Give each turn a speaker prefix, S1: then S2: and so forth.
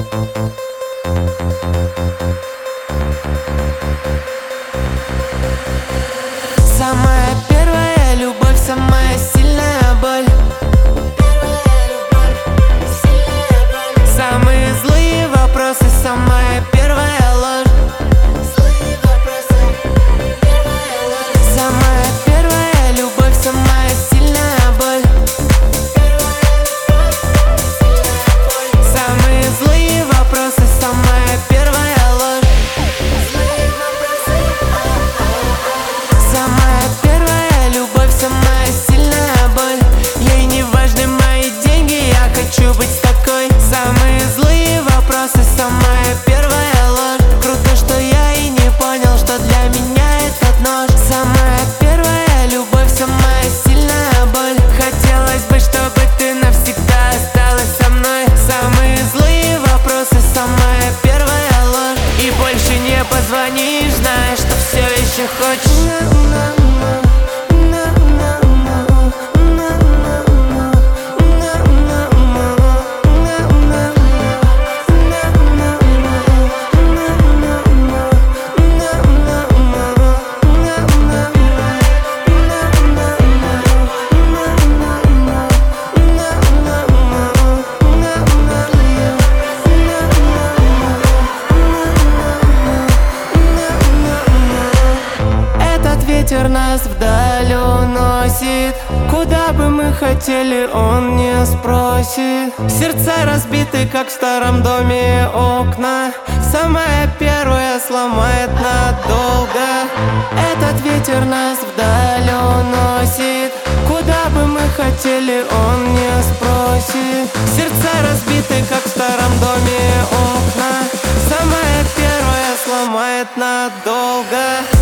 S1: Самая первая любовь, самая сильная боль. Самые злые вопросы, самая первая ложь. Самая первая любовь, самая сильная боль. Самые злые вопросы, самая первая ложь. Самая первая любовь, самая сильная боль. Ей не важны мои деньги, я хочу быть с такой. Самые злые вопросы, самая первая ложь. Круто, что я и не понял, что для меня этот нож. Самая первая любовь, самая сильная боль. Хотелось бы, чтобы ты навсегда осталась со мной. Самые злые вопросы, самая первая ложь. И больше не позвонишь, знаешь, что все еще хочешь. Ветер нас вдаль уносит, куда бы мы хотели, он не спросит. Сердца разбиты, как в старом доме окна. Самая первая сломает надолго. Этот ветер нас вдаль уносит, куда бы мы хотели, он не спросит. Сердца разбиты, как в старом доме окна. Самая первая сломает надолго.